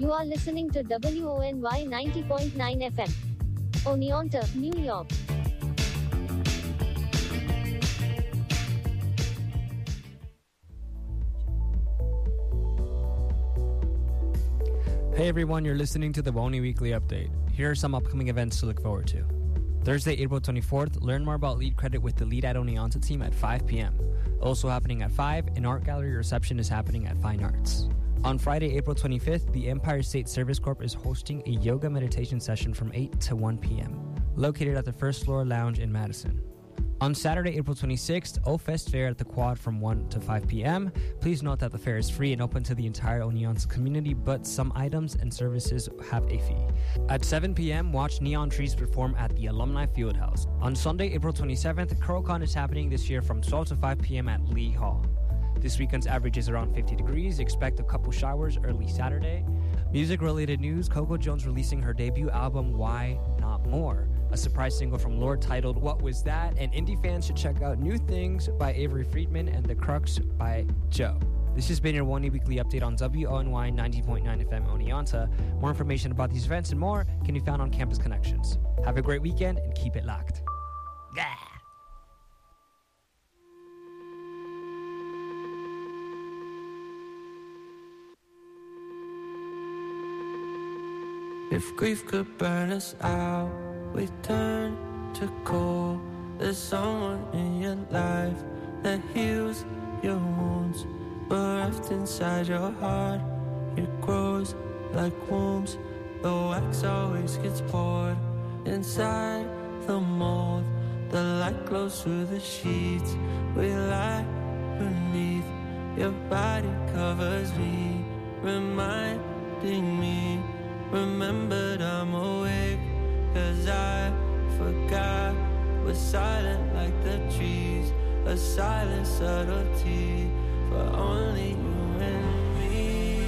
You are listening to WONY 90.9 FM. Oneonta, New York. Hey everyone, you're listening to the WONY Weekly Update. Here are some upcoming events to look forward to. Thursday, April 24th, learn more about Lead Credit with the Lead at Oneonta team at 5 p.m. Also happening at 5, an art gallery reception is happening at Fine Arts. On Friday, April 25th, the Empire State Service Corp is hosting a yoga meditation session from 8 to 1 p.m., located at the First Floor Lounge in Madison. On Saturday, April 26th, O-Fest Fair at the Quad from 1 to 5 p.m. Please note that the fair is free and open to the entire Oneonta community, but some items and services have a fee. At 7 p.m., watch Neon Trees perform at the Alumni Fieldhouse. On Sunday, April 27th, CurlCon is happening this year from 12 to 5 p.m. at Lee Hall. This weekend's average is around 50 degrees. Expect a couple showers early Saturday. Music-related news, Coco Jones releasing her debut album, Why Not More? A surprise single from Lorde titled What Was That? And indie fans should check out New Things by Avery Friedman and The Crux by Joe. This has been your WONY Weekly Update on WONY 90.9 FM Oneonta. More information about these events and more can be found on Campus Connections. Have a great weekend and keep it locked. Yeah. If grief could burn us out, we turn to coal. There's someone in your life that heals your wounds, bereft inside your heart. It grows like wombs. The wax always gets poured inside the mold. The light glows through the sheets. We lie beneath. Your body covers me, reminding me. Remembered I'm awake, 'cause I forgot. We're silent like the trees, a silent subtlety for only you and me.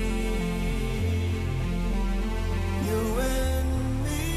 You and me.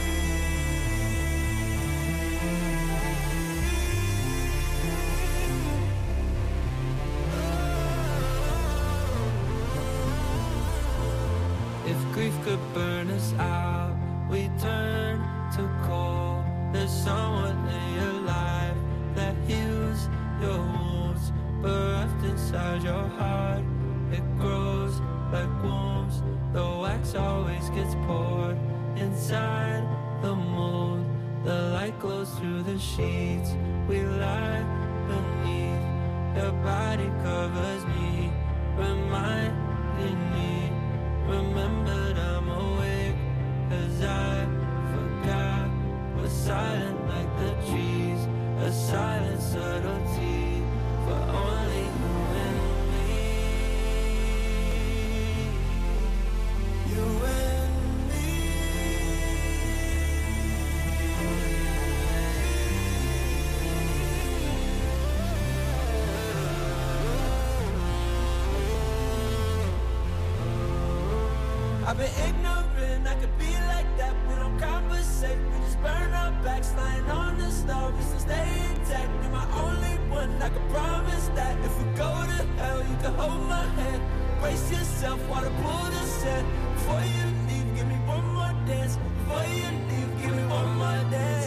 If grief could burn us out, we turn to coal. There's someone in your life that heals your wounds, bereft inside your heart. It grows like wombs. The wax always gets poured inside the mold. The light glows through the sheets. We lie beneath. Your body covers me, reminding me. Remembered I'm awake, 'cause I forgot. We're silent like the trees, a silent subtlety for only you and me. You and me. I've been ignorant, I could be like that. We don't conversate, we just burn our backs. Lying on the stories and stay intact. You're my only one, I can promise that. If we go to hell, you can hold my hand. Brace yourself while the pull the sand. Before you leave, give me one more dance. Before you leave, give me one more dance.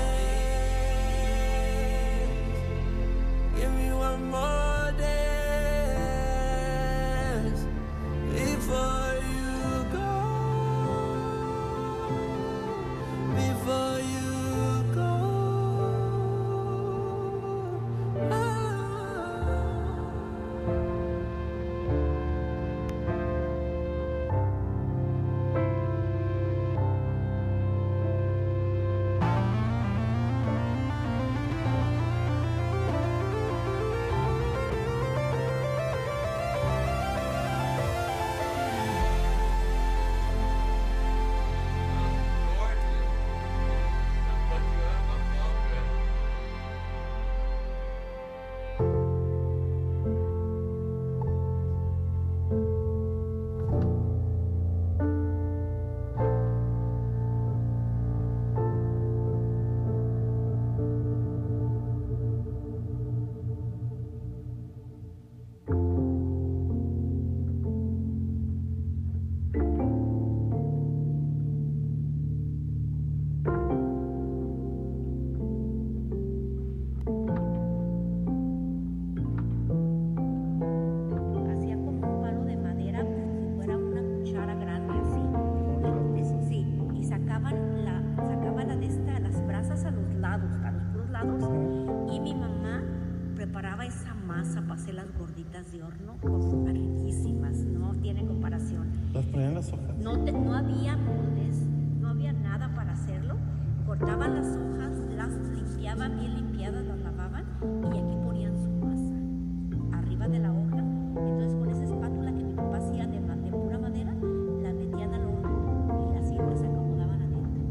Give me one more dance. Before you go, before you go. hacer las gorditas de horno, riquísimas, no tiene comparación. ¿Las ponían las hojas? No había moldes, no había nada para hacerlo. Cortaban las hojas, las limpiaban bien limpiadas, las lavaban y aquí ponían su masa arriba de la hoja. Entonces con esa espátula que mi papá hacía de pura madera, la metían al horno y así las acomodaban adentro.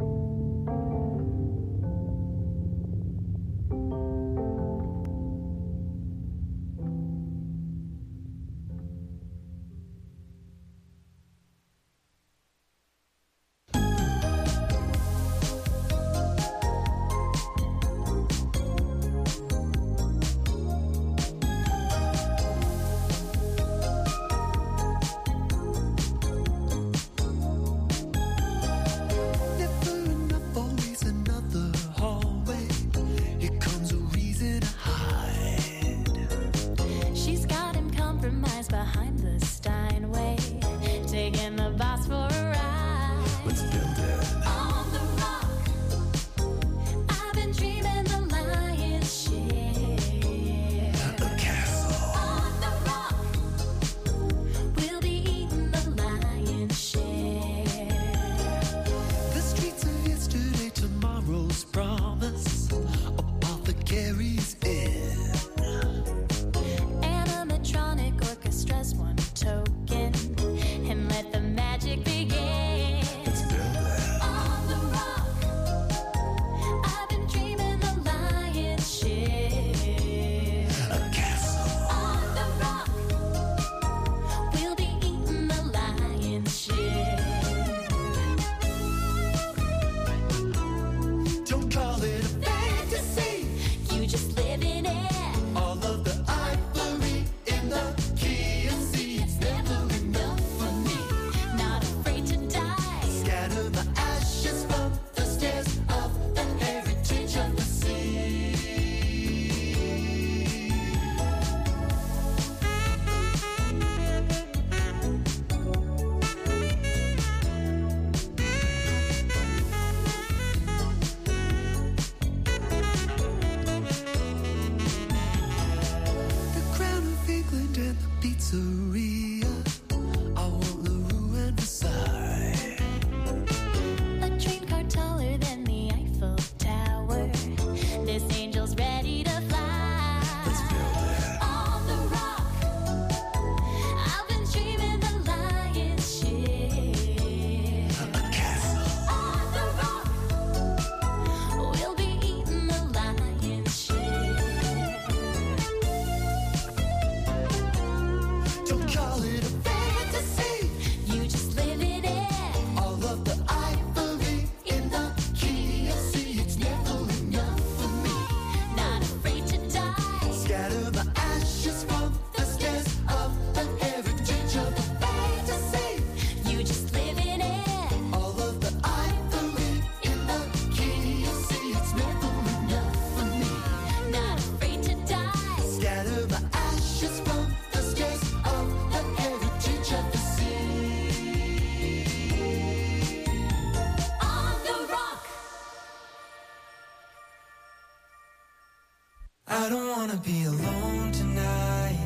I don't wanna be alone tonight,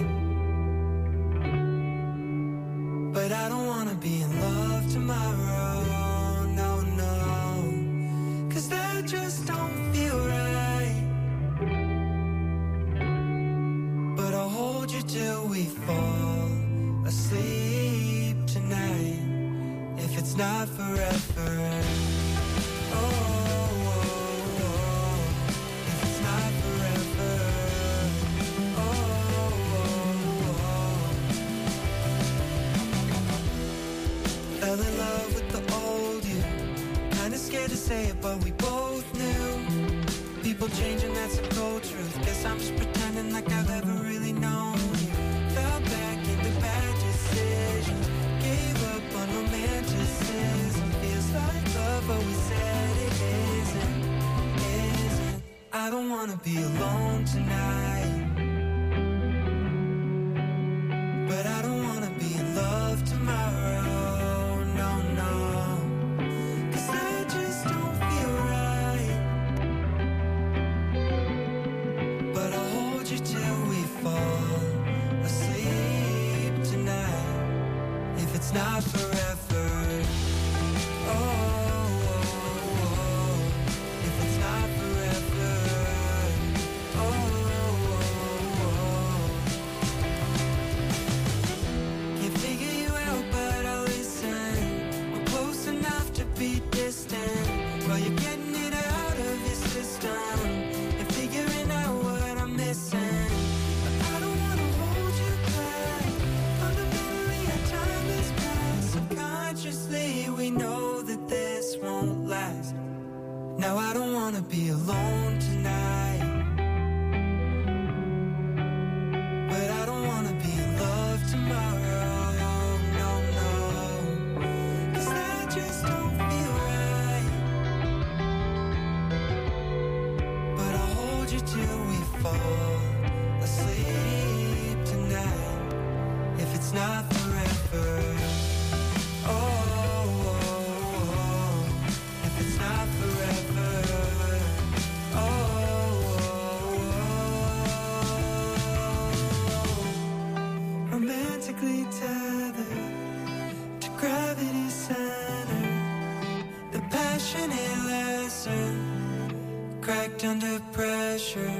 but I don't wanna be in love tomorrow, no, no, 'cause that just don't feel right. But I'll hold you till we fall asleep tonight, if it's not forever. Fell in love with the old you, kinda scared to say it, but we both knew. People changing, that's the cold truth. Guess I'm just pretending like I've ever really known you. Fell back into bad decisions, gave up on romanticism. Feels like love, but we said it isn't. I don't wanna be alone tonight, but I don't wanna be in love tomorrow. Till we fall it's not forever. Oh, oh, oh, if it's not forever. Oh, oh, oh. Can't figure you out, but I'll listen. We're close enough to be distant while you're getting it out of your system and figuring out what I'm missing. But I don't wanna hold you back. Fundamentally, our time has passed. Subconsciously, we know that this won't last. Now I don't wanna be alone tonight, but I don't wanna be in love tomorrow. No, no, 'cause that just don't feel right. But I'll hold you till we fall asleep tonight, if it's not forever. Oh, oh, oh, if it's not forever. Oh, oh, oh. Romantically tethered to gravity center, the passionate lesson cracked under pressure.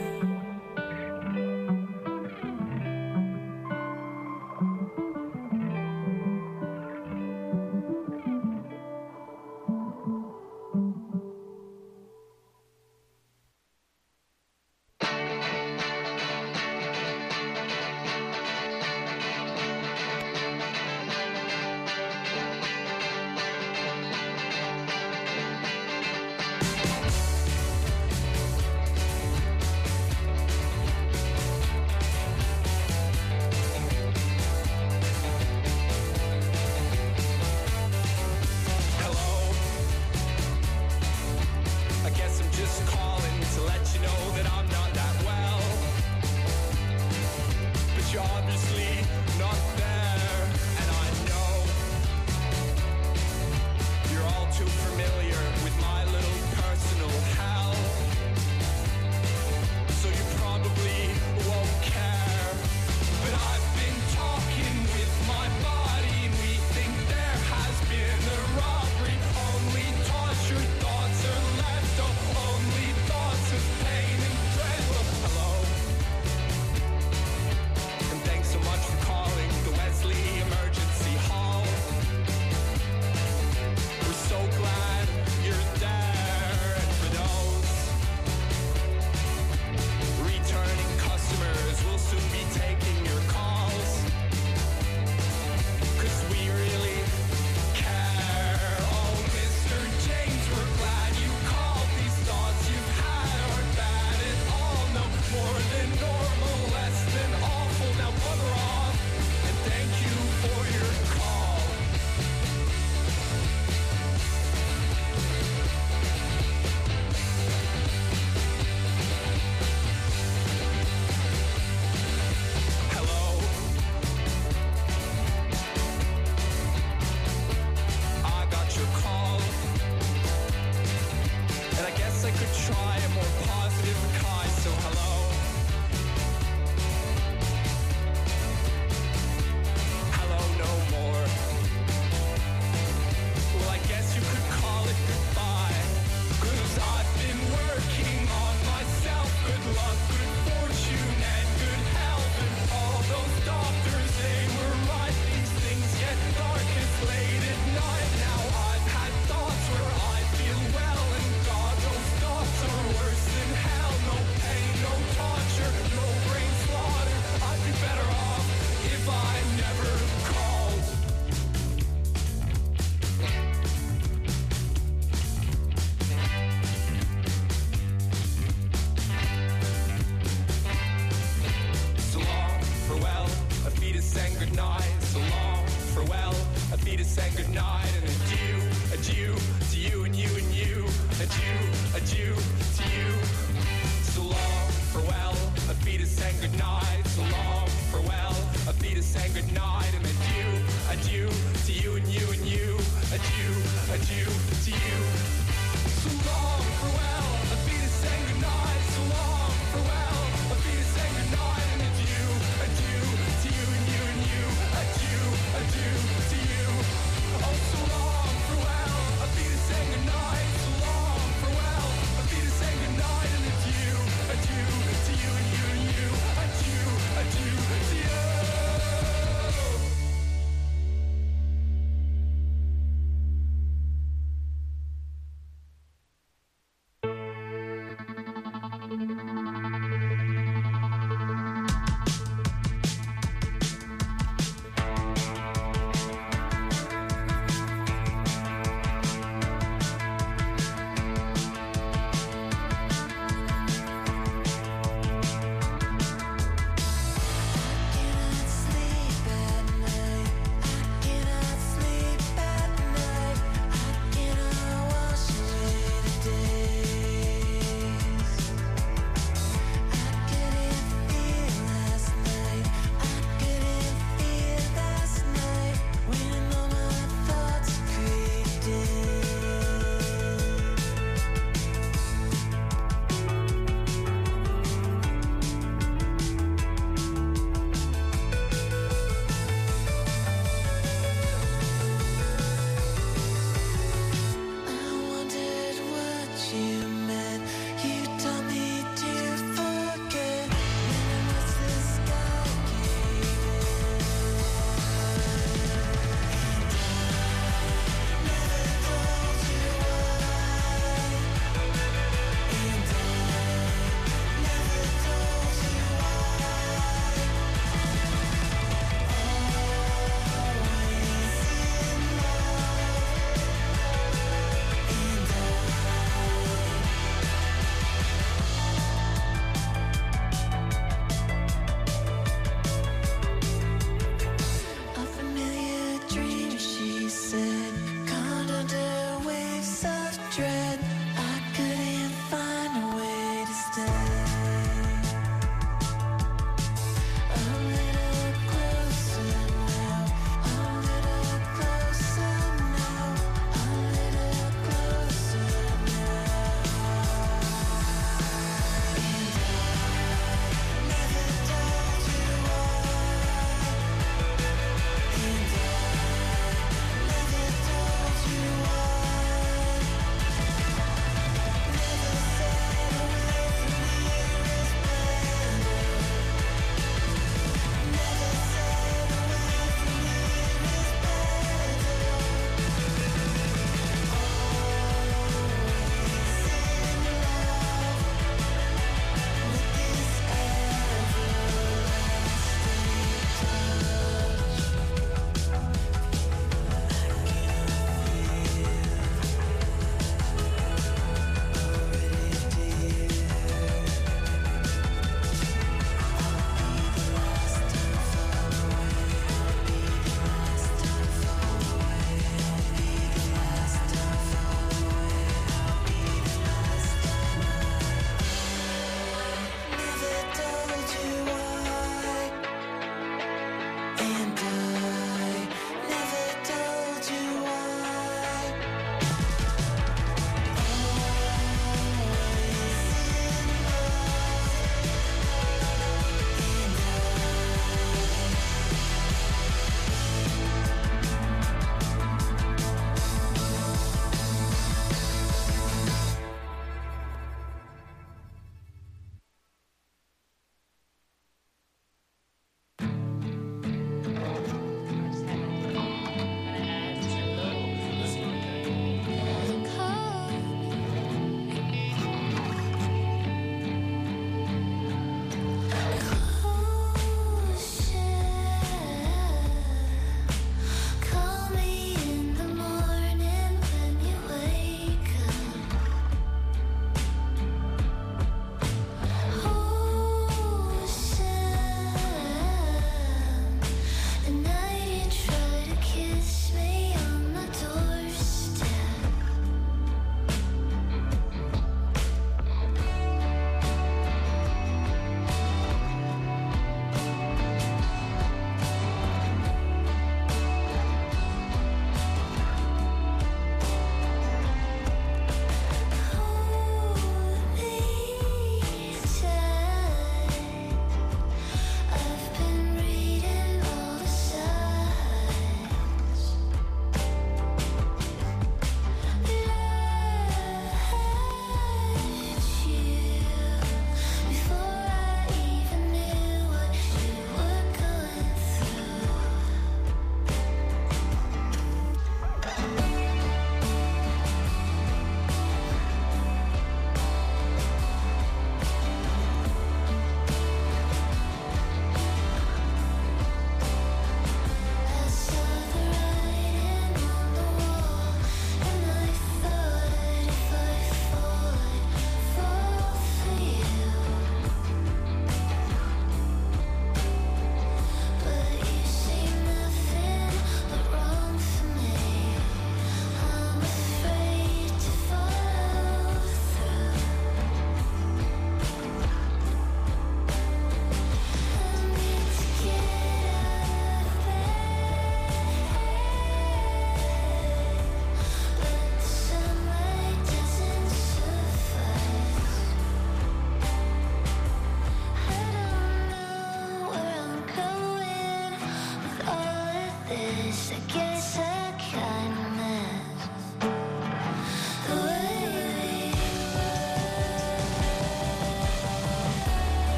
Adieu to you.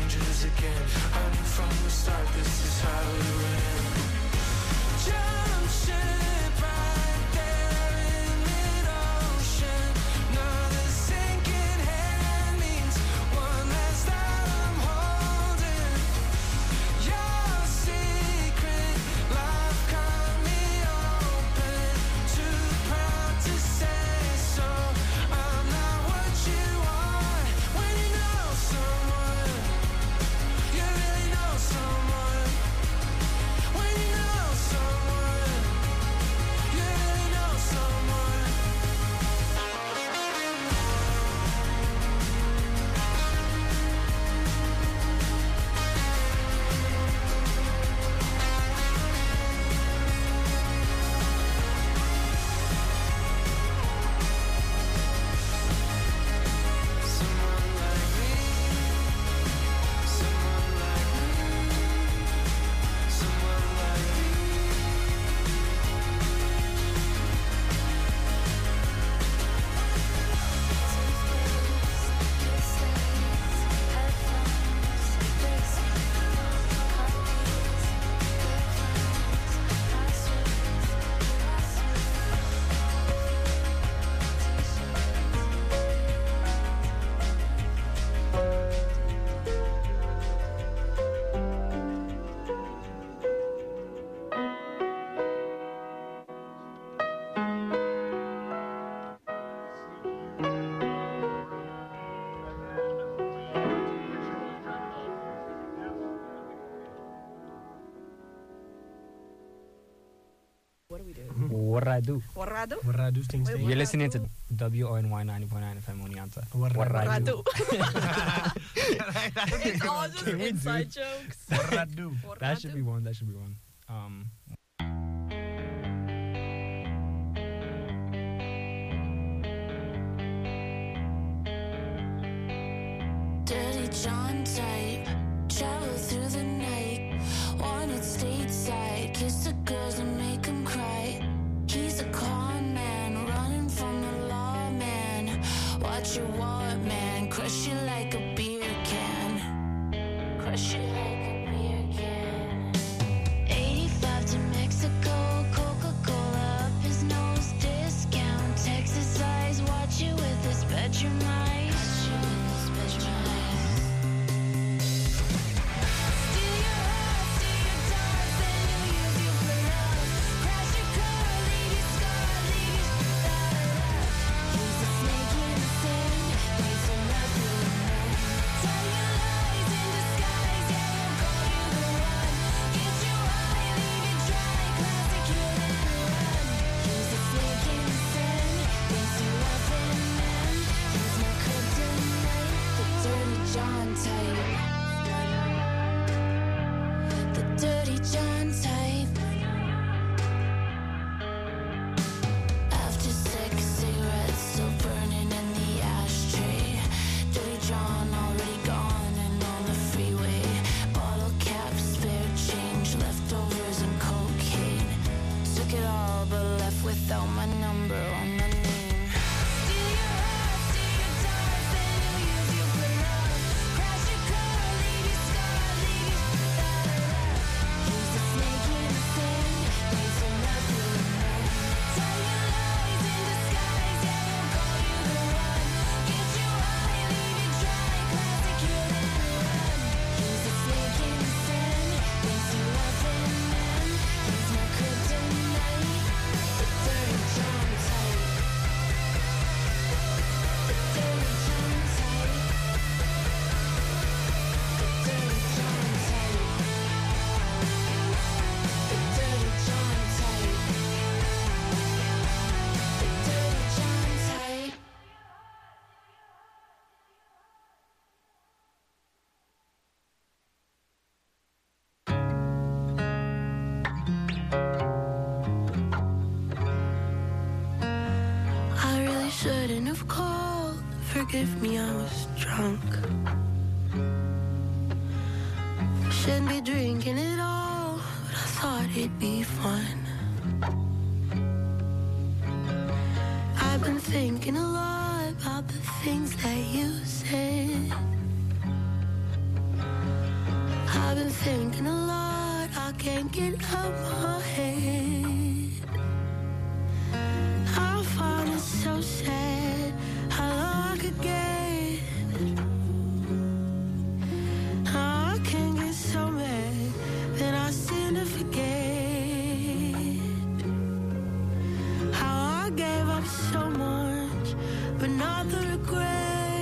strangers again. I knew from the start this is how it would end. Jump ship right there in mid-ocean. Now the sinking hand means one less that I'm holding. Your secret life cut me open. Too proud to say so. I'm not what you want. When you know someone, you really know someone. When you know someone, you really know someone. Someone like me, someone like me, someone like me. What do we do? What I do? Warrado? Warrado things. Wait, You're listening to WONY 90.9 FM Oneonta. Warrado. It's all just Can we do- inside jokes. Warrado. That should be one. That should be one. Dirty John type, travel through the night, wanted stateside, kiss the girls and make them cry. He's a con man, running from the law, man. Watch your wallet, man, crush you like a beer can. Crush you like a beer can. 85 to Mexico, Coca-Cola up his nose, discount, Texas eyes, watch you with his bedroom eyes. Without my number or my name. Steal your heart, steal your dollars, then you'll use you for love. Crash your car, leave you scarred, leave you da-da-da. He's a snake in the sand, waits for nothing to know. Tell you lies in disguise, yeah, he'll call you the one. Get you high, leave you dry, classic hit and run. He's a snake in the sand, thinks you love him, man. He's my kryptonite. Dirty John type. The Dirty John type. The Dirty John type. The Dirty John type. The Dirty John type. I really shouldn't have called. Forgive me, I was drunk. Shouldn't be drinking it all, but I thought it'd be fun. I've been thinking a lot about the things that you said. I've been thinking a lot, I can't get out my head. I find it so sad how low I could get. I can get so mad that I seem to forget how I gave up so much, but not the regret.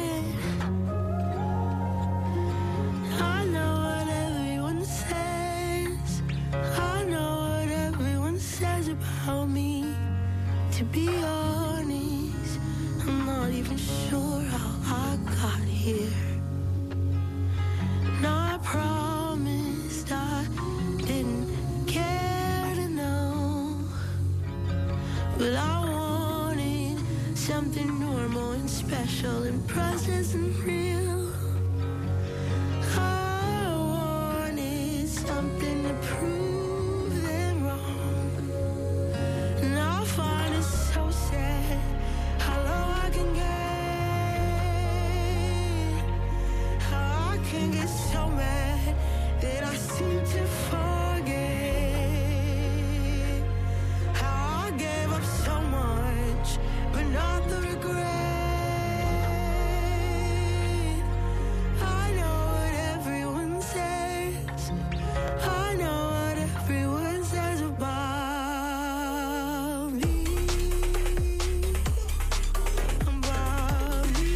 I know what everyone says, I know what everyone says about me. To be honest, I'm not even sure how I got here. Now I promised I didn't care to know, but I wanted something normal and special and precious and real. I wanted something to prove them wrong, and I find it so sad how low I can get, how I can get so mad that I seem to forget how I gave up so much, but not the regret. I know what everyone says, I know what everyone says about me, about me.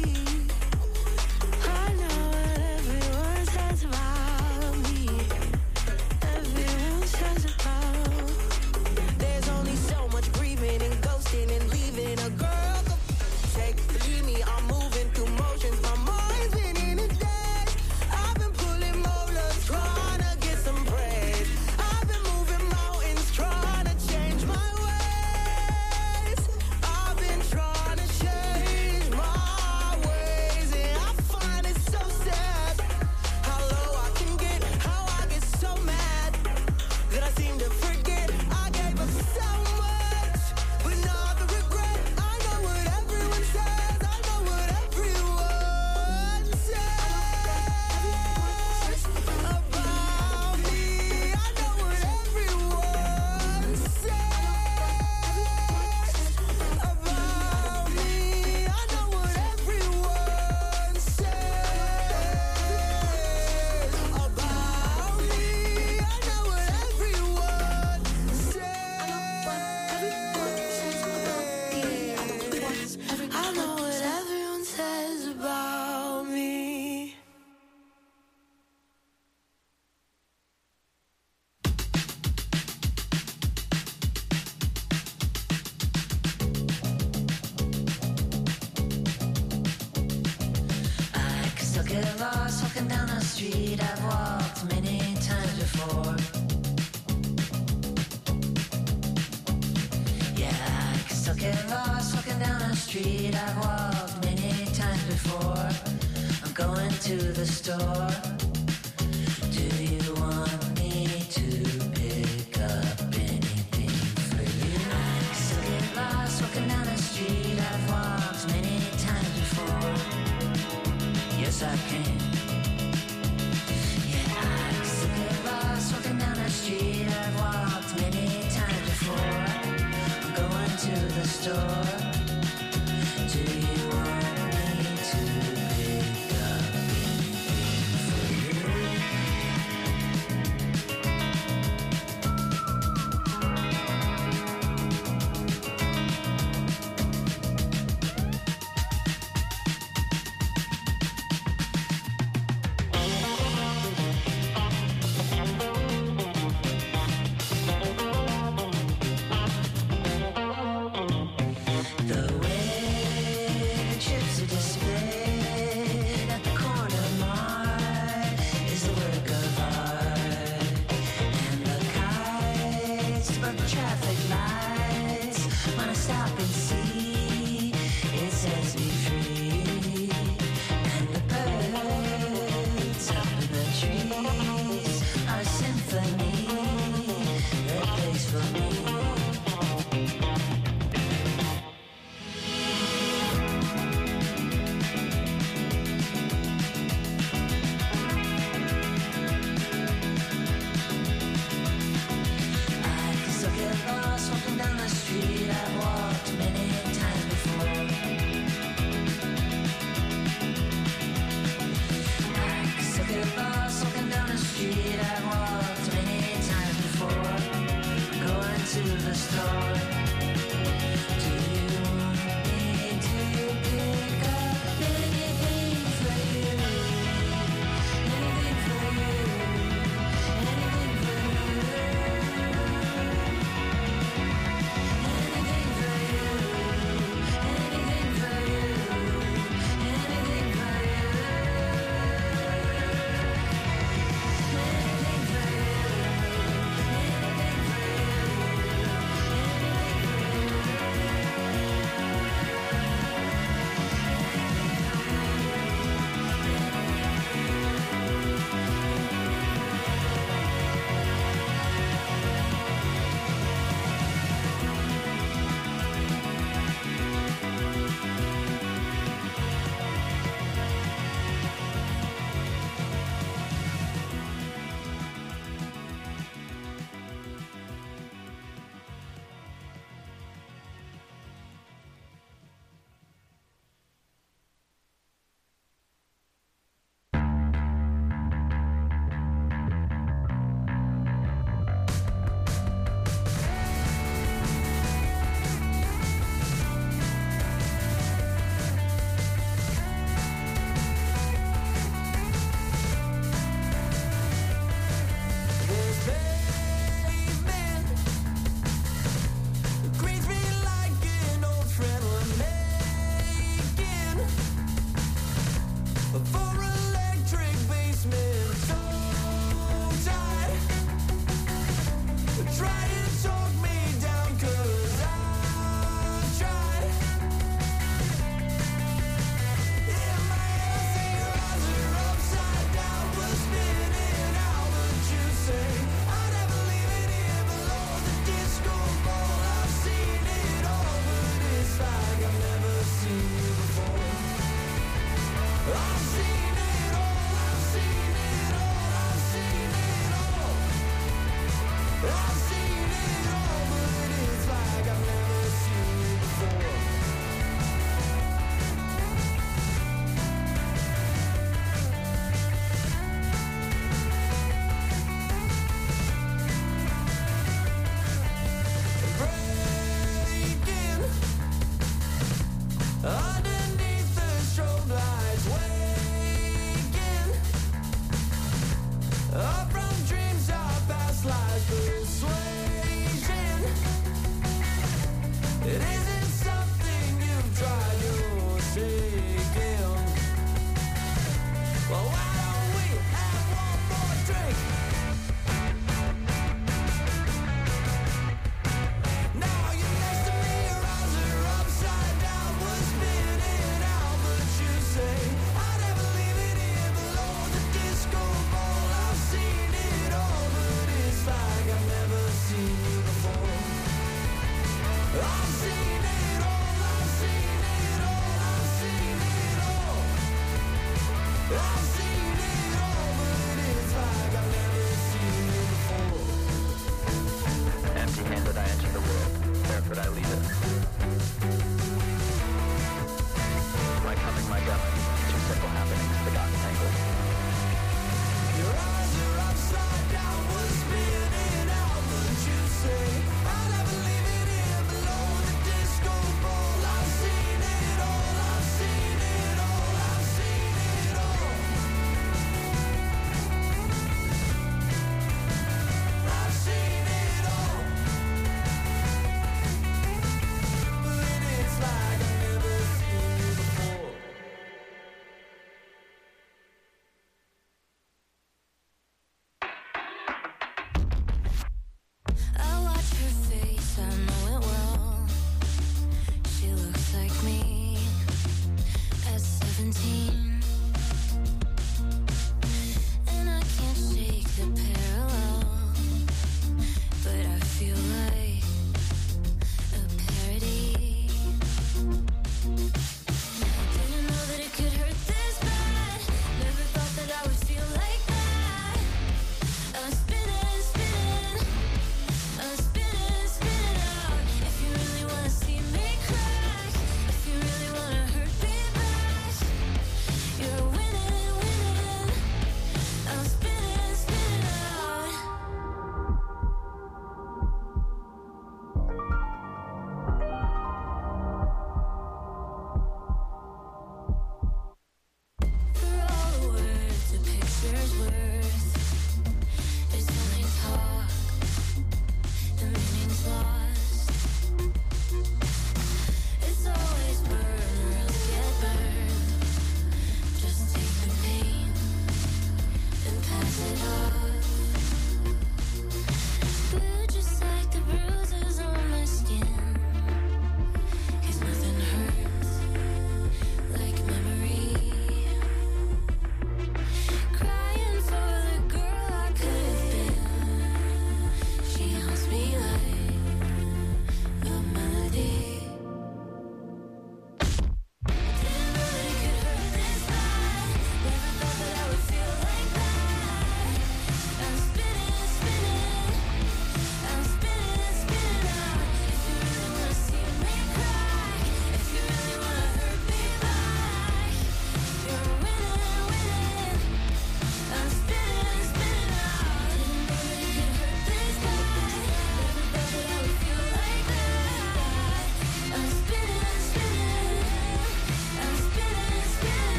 I know what everyone says about me, everyone says about. There's only so much grieving and ghosting and leaving a girl could take. Believe me, I'm moving through motions, my mind's been in a daze. I've been pulling molars, trying to get some praise. I've been moving mountains, trying to change my ways. I've been trying to change my ways, and I find it so sad how low I can get, how I get so mad that I seem to forget I gave up so much, but not the regret. I know what everyone says, I know what everyone says about me. I know what everyone says about me. I know what everyone says about me. I know what everyone says. I know what everyone says about me. I can still get lost walking down the street I've walked many times before. Yeah, I can still get lost walking down the street I've walked many times before. I'm going to the store. Do you want me to pick up anything for you? I can still get lost walking down the street I've walked many times before. Yes, I can. Yeah, I can still get lost walking down the street I've walked many times before. I'm going to the store. Do you want me to pick up anything for you? The It isn't something you've tried yourself. Well, why don't we have one more drink? Now you're next to me, your eyes are upside down, we're spinning out, but you say I never leave it here below the disco ball. I've seen it all, but it's like I've never seen you before. I've seen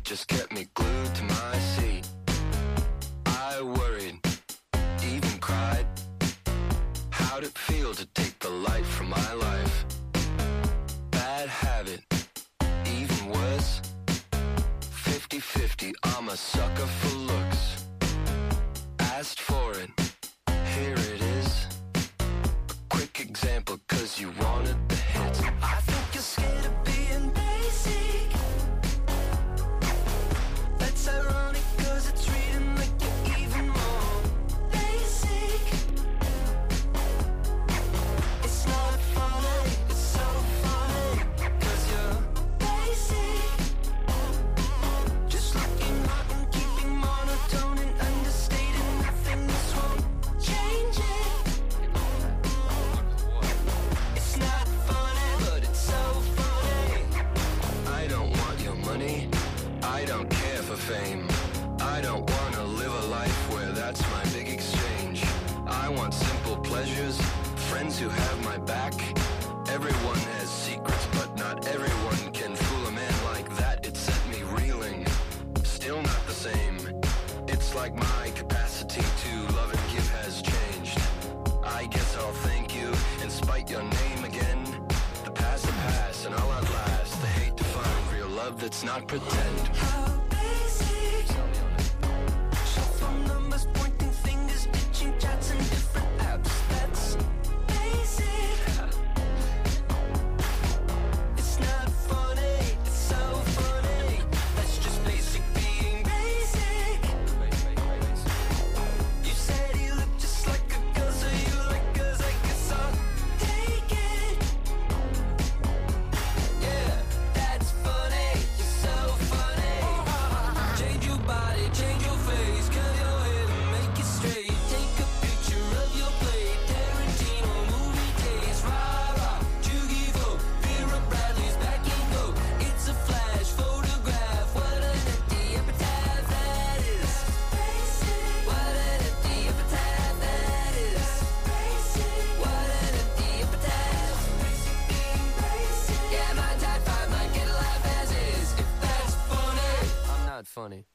just kept me glued to my seat. I worried, even cried. How'd it feel to take the light from my life? Bad habit, even worse. 50-50, I'm a sucker for looks. Asked for it, here it is. A quick example, cause you wanted the hits. I think you're scared of being basic. That's ironic, cause it's reading like you're even more basic. It's not funny, it's so funny, cause you're basic. Just looking hot and keeping monotone and understating nothing. This won't change it. It's not funny, but it's so funny. I don't want your money, I don't care for fame. I don't wanna live a life where that's my big exchange. I want simple pleasures, friends who have my back. Everyone has secrets, but not everyone can fool a man like that. It set me reeling, still not the same. It's like my capacity to love and give has changed. I guess I'll thank you and spite your name again. The past, and all outlast the hate to find real love that's not pretend. How basic. Shuffle numbers, pointing fingers, pitching chats and different apps. That's basic. It's not funny, it's so funny. That's just basic being basic. You said you look just like a girl, so you like girls, I guess I'll take it. Yeah, that's funny, you're so funny. Change your body, change your face, curl your hair and make it straight. Take a picture of your plate, Tarantino movie days. Rah-rah, Jugivo, Vera Bradley's back in go. It's a flash photograph, what an empty epitaph that is. What an empty epitaph that is. What an empty epitaph. Yeah, my type 5 might get a laugh as is. If that's funny, I'm not funny.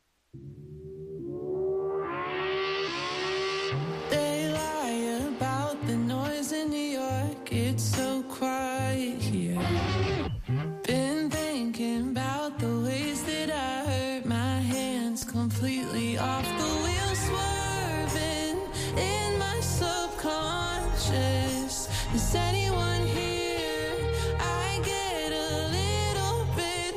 They lie about the noise in New York. It's so quiet here. Been thinking about the ways that I hurt my hands completely off the wheel, swerving in my subconscious. Is anyone here? I get a little bit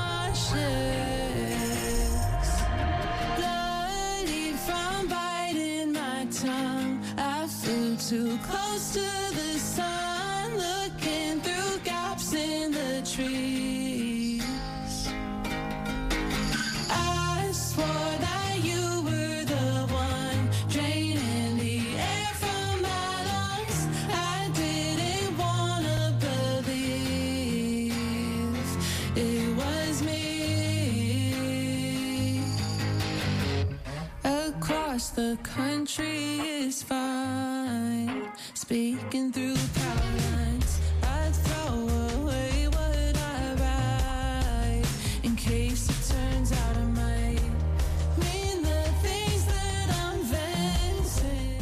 nauseous. Bloody from biting my tongue. I flew too close to the sun, looking through gaps in the trees. I swore that you were the one draining the air from my lungs. I didn't wanna believe it was me. Across the country is fine. Speaking through power lines, I throw away what I write in case it turns out I might mean the things that I'm venting.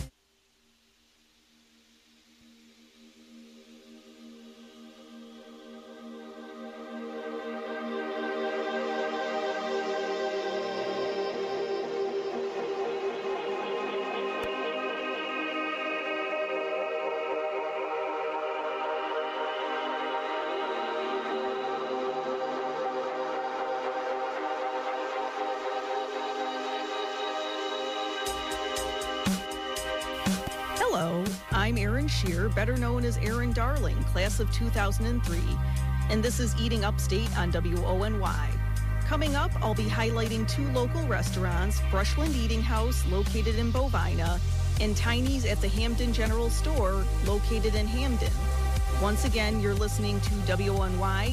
Hello, I'm Erin Shear, better known as Erin Darling, class of 2003, and this is Eating Upstate on WONY. Coming up, I'll be highlighting 2 local restaurants, Brushland Eating House, located in Bovina, and Tiny's at the Hamden General Store, located in Hamden. Once again, you're listening to WONY